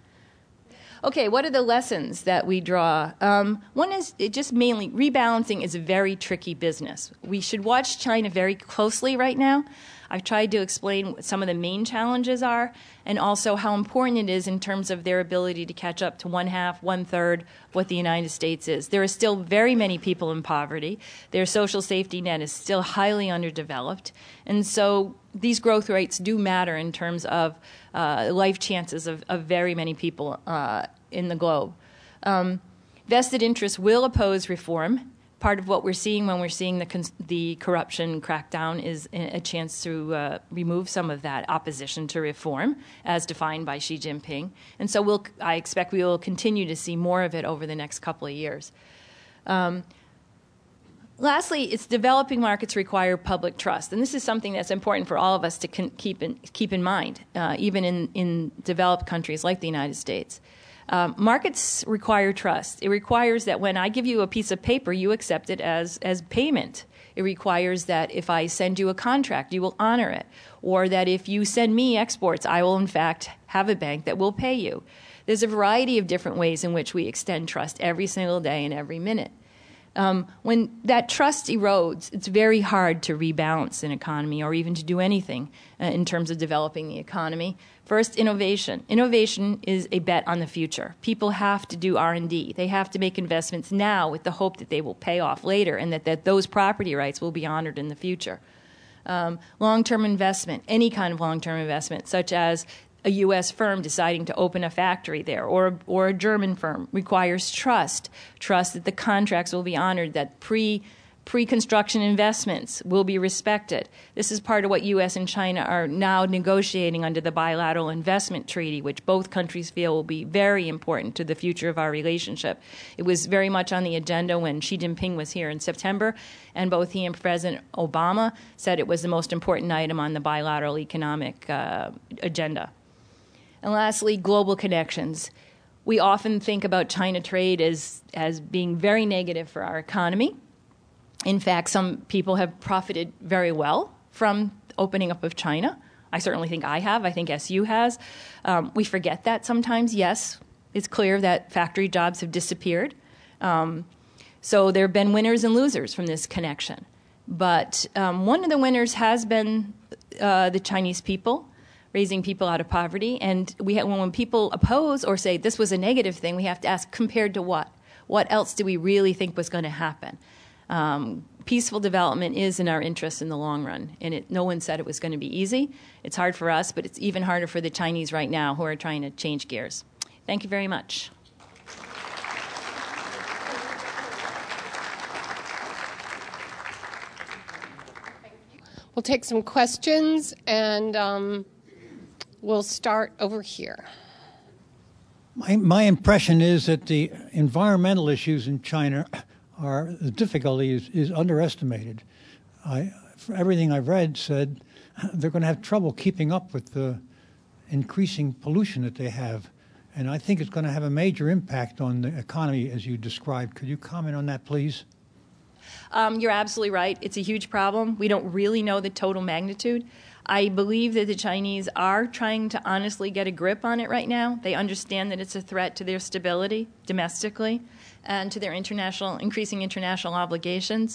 Okay, what are the lessons that we draw? Um, one is it just mainly rebalancing is a very tricky business. We should watch China very closely right now. I've tried to explain what some of the main challenges are and also how important it is in terms of their ability to catch up to one half, one third of what the United States is. There are still very many people in poverty. Their social safety net is still highly underdeveloped. And so these growth rates do matter in terms of uh, life chances of, of very many people uh, in the globe. Um, vested interests will oppose reform. Part of what we're seeing when we're seeing the cons- the corruption crackdown is a chance to uh, remove some of that opposition to reform, as defined by Xi Jinping. And so we'll, I expect we will continue to see more of it over the next couple of years. Um, Lastly, it's developing markets require public trust, and this is something that's important for all of us to con- keep in keep in mind, uh, even in, in developed countries like the United States. Um, markets require trust. It requires that when I give you a piece of paper, you accept it as as payment. It requires that if I send you a contract, you will honor it, or that if you send me exports, I will in fact have a bank that will pay you. There's a variety of different ways in which we extend trust every single day and every minute. Um, when that trust erodes, it's very hard to rebalance an economy or even to do anything uh, in terms of developing the economy. First, innovation. Innovation is a bet on the future. People have to do R and D. They have to make investments now with the hope that they will pay off later and that, that those property rights will be honored in the future. Um, long-term investment, any kind of long-term investment, such as a U S firm deciding to open a factory there, or, or a German firm, requires trust, trust that the contracts will be honored, that pre pre-construction investments will be respected. This is part of what U S and China are now negotiating under the bilateral investment treaty, which both countries feel will be very important to the future of our relationship. It was very much on the agenda when Xi Jinping was here in September, and both he and President Obama said it was the most important item on the bilateral economic uh, agenda. And lastly, global connections. We often think about China trade as, as being very negative for our economy. In fact, some people have profited very well from opening up of China. I certainly think I have. I think S U has. Um, we forget that sometimes. Yes, it's clear that factory jobs have disappeared. Um, so there have been winners and losers from this connection. But um, one of the winners has been uh, the Chinese people, raising people out of poverty. And we have, when people oppose or say this was a negative thing, we have to ask, compared to what? What else do we really think was going to happen? Um, peaceful development is in our interest in the long run, and it, no one said it was going to be easy. It's hard for us, but it's even harder for the Chinese right now who are trying to change gears. Thank you very much. We'll take some questions, and um, we'll start over here. My, my impression is that the environmental issues in China are, the difficulty is, is underestimated. I, for everything I've read said they're going to have trouble keeping up with the increasing pollution that they have. And I think it's going to have a major impact on the economy as you described. Could you comment on that, please? Um, you're absolutely right. It's a huge problem. We don't really know the total magnitude. I believe that the Chinese are trying to honestly get a grip on it right now. They understand that it's a threat to their stability domestically and to their international, increasing international obligations.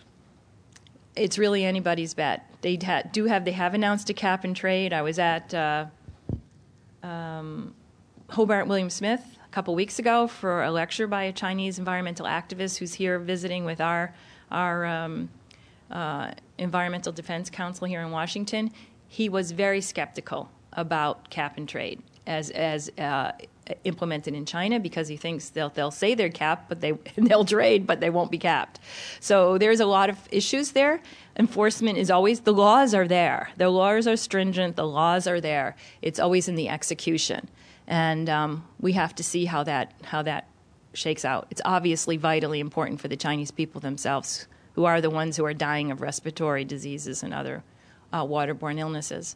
It's really anybody's bet. They ha- do have, they have announced a cap and trade. I was at uh, um, Hobart William Smith a couple weeks ago for a lecture by a Chinese environmental activist who's here visiting with our our um, uh, Environmental Defense Council here in Washington. He was very skeptical about cap and trade as as uh, implemented in China, because he thinks they'll they'll say they're capped, but they they'll trade, but they won't be capped. So there's a lot of issues there. Enforcement is always, the laws are there. The laws are stringent. The laws are there. It's always in the execution, and um, we have to see how that how that shakes out. It's obviously vitally important for the Chinese people themselves, who are the ones who are dying of respiratory diseases and other uh, waterborne illnesses.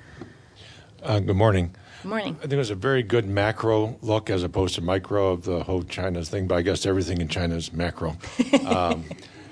Uh, good morning. Good morning. I think it was a very good macro look as opposed to micro of the whole China thing, but I guess everything in China is macro. Um,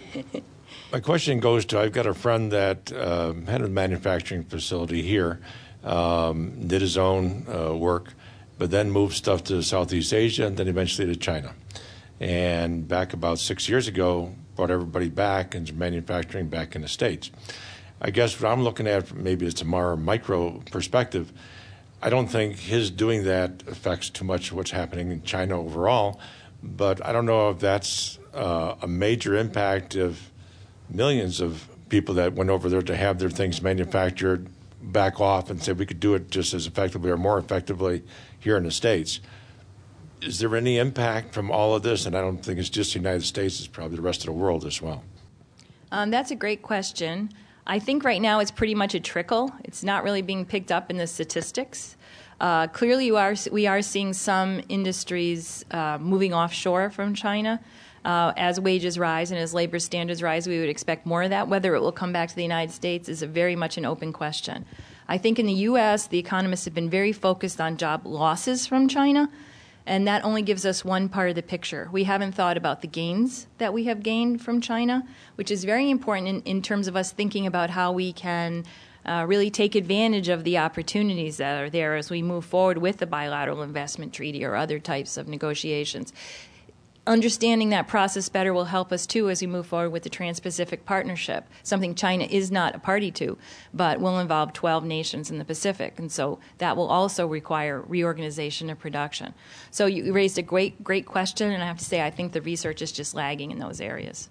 my question goes to, I've got a friend that uh, had a manufacturing facility here, um, did his own uh, work, but then moved stuff to Southeast Asia and then eventually to China. And back about six years ago, brought everybody back and manufacturing back in the States. I guess what I'm looking at, maybe it's a more micro perspective, I don't think his doing that affects too much what's happening in China overall, but I don't know if that's uh, a major impact of millions of people that went over there to have their things manufactured back off and say we could do it just as effectively or more effectively here in the States. Is there any impact from all of this? And I don't think it's just the United States, it's probably the rest of the world as well. Um, that's a great question. I think right now it's pretty much a trickle. It's not really being picked up in the statistics. Uh, clearly, you are, we are seeing some industries uh, moving offshore from China. Uh, as wages rise and as labor standards rise, we would expect more of that. Whether it will come back to the United States is a very much an open question. I think in the U S, the economists have been very focused on job losses from China, and that only gives us one part of the picture. We haven't thought about the gains that we have gained from China, which is very important in, in terms of us thinking about how we can uh, really take advantage of the opportunities that are there as we move forward with the bilateral investment treaty or other types of negotiations. Understanding that process better will help us, too, as we move forward with the Trans-Pacific Partnership, something China is not a party to, but will involve twelve nations in the Pacific. And so that will also require reorganization of production. So you raised a great, great question, and I have to say I think the research is just lagging in those areas.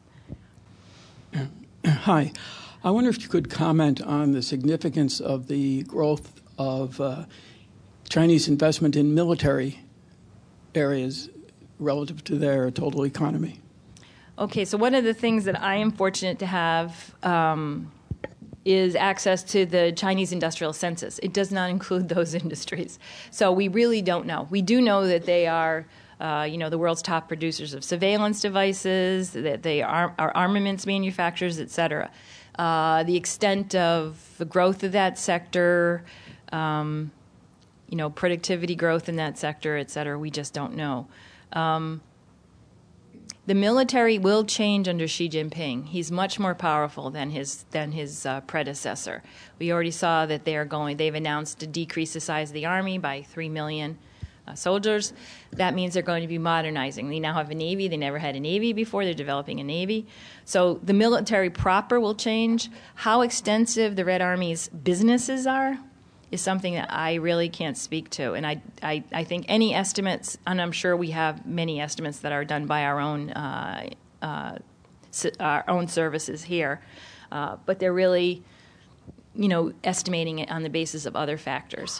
Hi. I wonder if you could comment on the significance of the growth of uh, Chinese investment in military areas relative to their total economy? Okay, so one of the things that I am fortunate to have um, is access to the Chinese industrial census. It does not include those industries. So we really don't know. We do know that they are, uh, you know, the world's top producers of surveillance devices, that they are, are armaments manufacturers, et cetera. Uh, the extent of the growth of that sector, um, you know, productivity growth in that sector, et cetera, we just don't know. Um, the military will change under Xi Jinping. He's much more powerful than his than his uh, predecessor. We already saw that they are going. They've announced to decrease the size of the army by three million uh, soldiers. That means they're going to be modernizing. They now have a navy. They never had a navy before. They're developing a navy. So the military proper will change. How extensive the Red Army's businesses are is something that I really can't speak to. And I, I, I think any estimates, and I'm sure we have many estimates that are done by our own uh, uh, our own services here, uh, but they're really, you know, estimating it on the basis of other factors.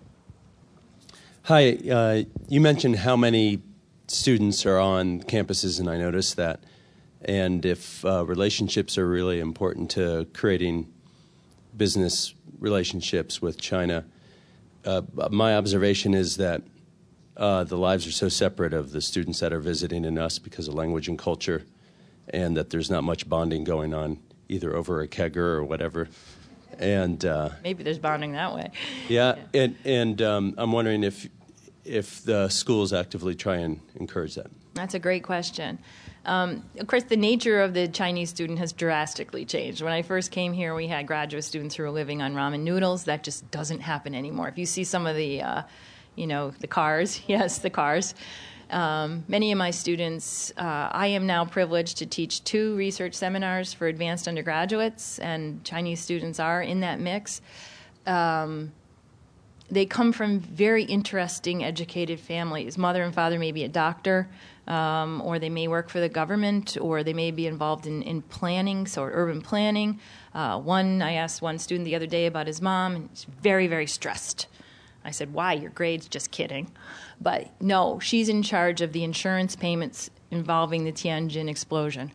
Hi, uh, you mentioned how many students are on campuses, and I noticed that. And if uh, relationships are really important to creating business relationships with China, uh, my observation is that uh, the lives are so separate of the students that are visiting and us because of language and culture, and that there's not much bonding going on either over a kegger or whatever. And uh, maybe there's bonding that way. Yeah, yeah. and and um, I'm wondering if if the schools actively try and encourage that. That's a great question. Um, of course, the nature of the Chinese student has drastically changed. When I first came here, we had graduate students who were living on ramen noodles. That just doesn't happen anymore. If you see some of the, uh, you know, the cars, yes, the cars. Um, many of my students, uh, I am now privileged to teach two research seminars for advanced undergraduates, and Chinese students are in that mix. Um, they come from very interesting, educated families. Mother and father may be a doctor, um, or they may work for the government, or they may be involved in, in planning, so urban planning. Uh, one, I asked one student the other day about his mom, and he's very, very stressed. I said, why? Your grades? Just kidding. But no, she's in charge of the insurance payments involving the Tianjin explosion.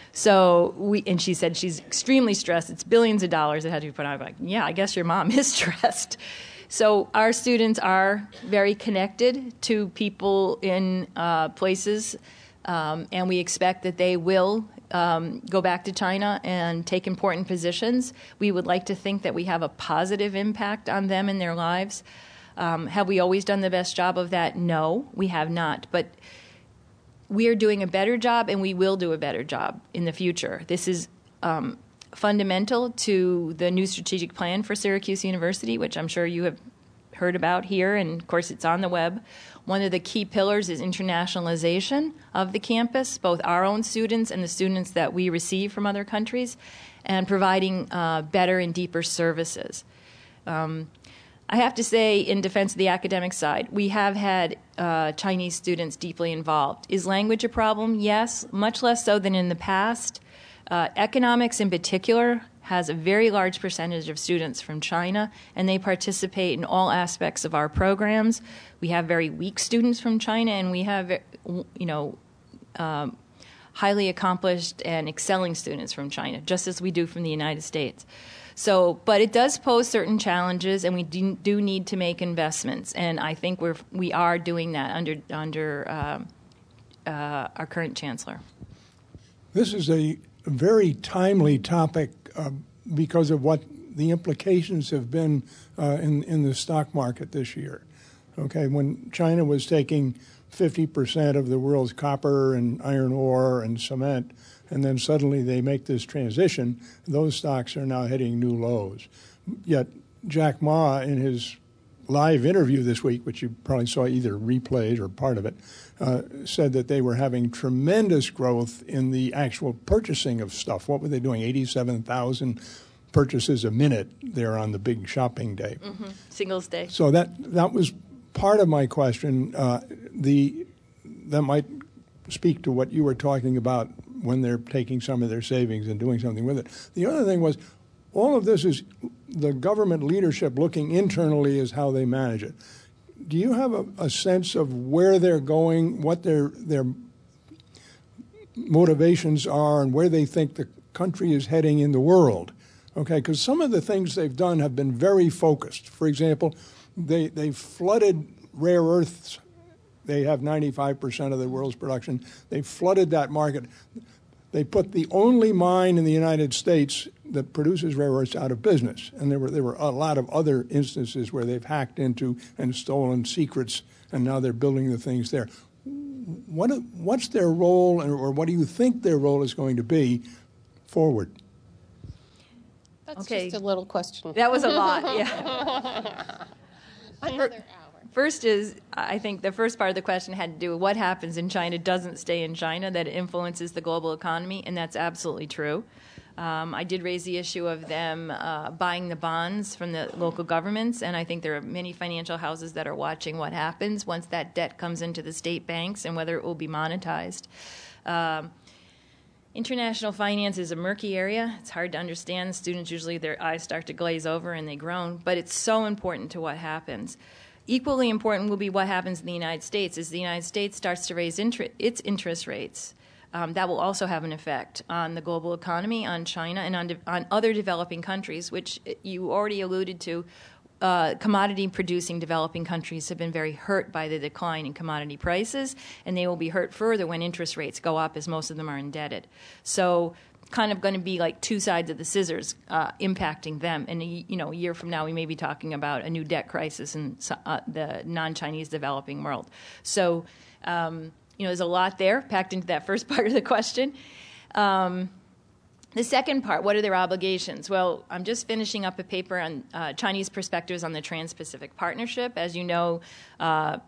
So we, and she said she's extremely stressed. It's billions of dollars that had to be put on. I'm like, yeah, I guess your mom is stressed. So our students are very connected to people in uh, places, um, and we expect that they will um, go back to China and take important positions. We would like to think that we have a positive impact on them in their lives. Um, have we always done the best job of that? No, we have not. But we are doing a better job, and we will do a better job in the future. This is um, fundamental to the new strategic plan for Syracuse University, which I'm sure you have heard about here, and of course it's on the web. One of the key pillars is internationalization of the campus, both our own students and the students that we receive from other countries, and providing uh, better and deeper services. Um, I have to say, in defense of the academic side, we have had uh, Chinese students deeply involved. Is language a problem? Yes, much less so than in the past. Uh, economics in particular has a very large percentage of students from China, and they participate in all aspects of our programs. We have very weak students from China, and we have, you know, um, highly accomplished and excelling students from China, just as we do from the United States. So, but it does pose certain challenges, and we do, do need to make investments, and I think we're we are doing that under under uh, uh, our current chancellor. This is a very timely topic uh, because of what the implications have been uh, in in the stock market this year. Okay, when China was taking fifty percent of the world's copper and iron ore and cement, and then suddenly they make this transition, those stocks are now hitting new lows. Yet Jack Ma, in his live interview this week, which you probably saw either replayed or part of it, uh, said that they were having tremendous growth in the actual purchasing of stuff. What were they doing? eighty-seven thousand purchases a minute there on the big shopping day. Mm-hmm. Singles Day. So that that was part of my question. Uh, the that might speak to what you were talking about when they're taking some of their savings and doing something with it. The other thing was, all of this is the government leadership looking internally as how they manage it. do you have a, a sense of where they're going, what their their motivations are, and where they think the country is heading in the world? Okay, because some of the things they've done have been very focused. For example, they they flooded rare earths. They have ninety-five percent of the world's production. They flooded that market. They put the only mine in the United States that produces rare earths out of business. And there were there were a lot of other instances where they've hacked into and stolen secrets, and now they're building the things there. What what's their role, or what do you think their role is going to be forward? That's Okay. just a little question. That was a lot, yeah. Another hour. First is, I think the first part of the question had to do with what happens in China doesn't stay in China, that it influences the global economy, and that's absolutely true. Um, I did raise the issue of them uh, buying the bonds from the local governments, and I think there are many financial houses that are watching what happens once that debt comes into the state banks and whether it will be monetized. Um, International finance is a murky area. It's hard to understand. Students usually, their eyes start to glaze over and they groan, but it's so important to what happens. Equally important will be what happens in the United States. As the United States starts to raise inter- its interest rates, um, that will also have an effect on the global economy, on China, and on, de- on other developing countries, which you already alluded to. Uh, commodity-producing developing countries have been very hurt by the decline in commodity prices, and they will be hurt further when interest rates go up, as most of them are indebted. So kind of going to be like two sides of the scissors uh, impacting them. And, you know, a year from now, we may be talking about a new debt crisis in uh, the non-Chinese developing world. So, um, you know, there's a lot there packed into that first part of the question. Um, The second part, what are their obligations? Well, I'm just finishing up a paper on uh, Chinese perspectives on the Trans-Pacific Partnership. As you know, uh,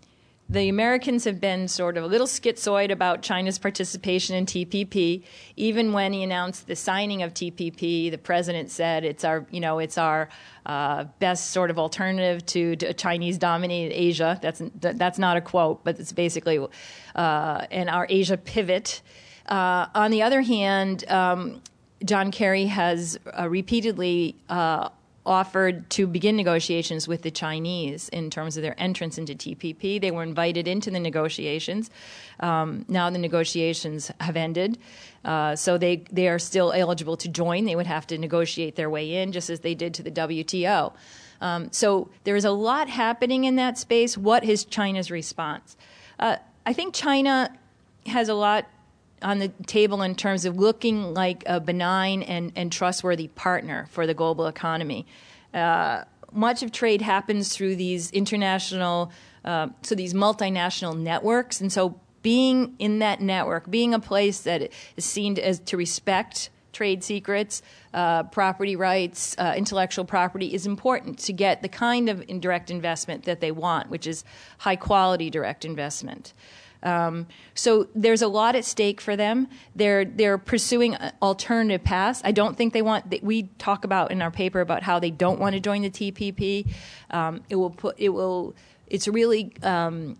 the Americans have been sort of a little schizoid about China's participation in T P P. Even when he announced the signing of T P P, the president said it's our, you know, it's our uh, best sort of alternative to, to Chinese-dominated Asia. That's that's not a quote, but it's basically, uh, and our Asia pivot. Uh, on the other hand, um, John Kerry has uh, repeatedly uh, offered to begin negotiations with the Chinese in terms of their entrance into T P P. They were invited into the negotiations. Um, now the negotiations have ended, uh, so they, they are still eligible to join. They would have to negotiate their way in, just as they did to the W T O. Um, so there is a lot happening in that space. What is China's response? Uh, I think China has a lot on the table in terms of looking like a benign and, and trustworthy partner for the global economy. Uh, much of trade happens through these international, uh, so these multinational networks, and so being in that network, being a place that is seen as to respect trade secrets, uh, property rights, uh, intellectual property is important to get the kind of indirect investment that they want, which is high quality direct investment. Um, so there's a lot at stake for them. They're they're pursuing alternative paths. I don't think they want. We talk about in our paper about how they don't want to join the T P P. Um, it will put. It will. It's really um,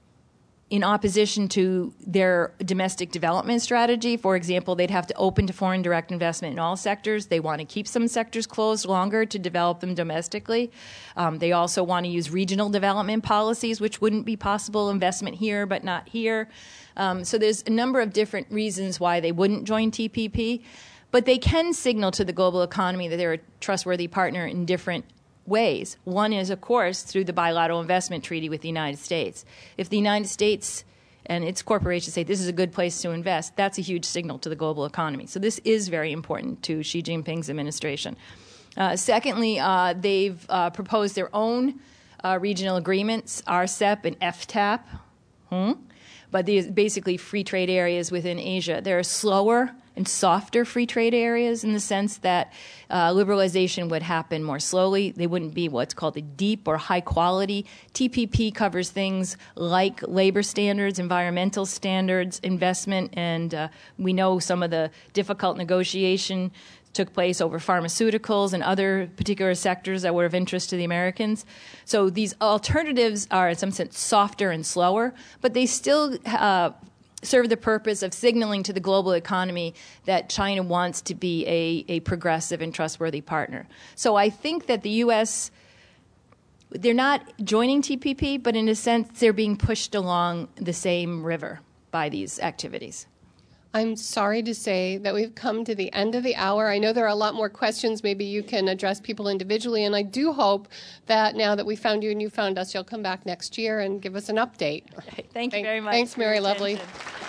in opposition to their domestic development strategy. For example, they'd have to open to foreign direct investment in all sectors. They want to keep some sectors closed longer to develop them domestically. Um, they also want to use regional development policies, which wouldn't be possible investment here but not here. Um, so there's a number of different reasons why they wouldn't join T P P. But they can signal to the global economy that they're a trustworthy partner in different ways. One is, of course, through the bilateral investment treaty with the United States. If the United States and its corporations say this is a good place to invest, that's a huge signal to the global economy. So this is very important to Xi Jinping's administration. Uh, secondly, uh, they've uh, proposed their own uh, regional agreements, R C E P and F TAP, hmm? but these basically free trade areas within Asia. They're slower and softer free trade areas in the sense that uh, liberalization would happen more slowly. They wouldn't be what's called a deep or high quality. T P P covers things like labor standards, environmental standards, investment, and uh, we know some of the difficult negotiation took place over pharmaceuticals and other particular sectors that were of interest to the Americans. So these alternatives are in some sense softer and slower, but they still uh, serve the purpose of signaling to the global economy that China wants to be a, a progressive and trustworthy partner. So I think that the U S they're not joining T P P, but in a sense, they're being pushed along the same river by these activities. I'm sorry to say that we've come to the end of the hour. I know there are a lot more questions. Maybe you can address people individually, and I do hope that now that we found you and you found us, you'll come back next year and give us an update. Thank you very much. Thanks, Mary for your Lovely. attention.